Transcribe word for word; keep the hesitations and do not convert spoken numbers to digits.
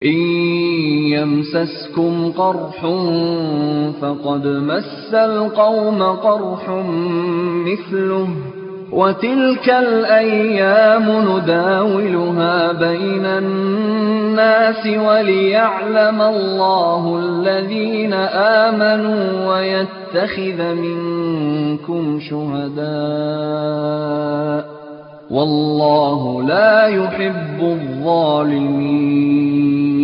إن يمسسكم قرح فقد مس القوم قرح مثله وتلك الأيام نداولها بين الناس وليعلم الله الذين آمنوا ويتخذ منكم شهداء والله لا يحب الظالمين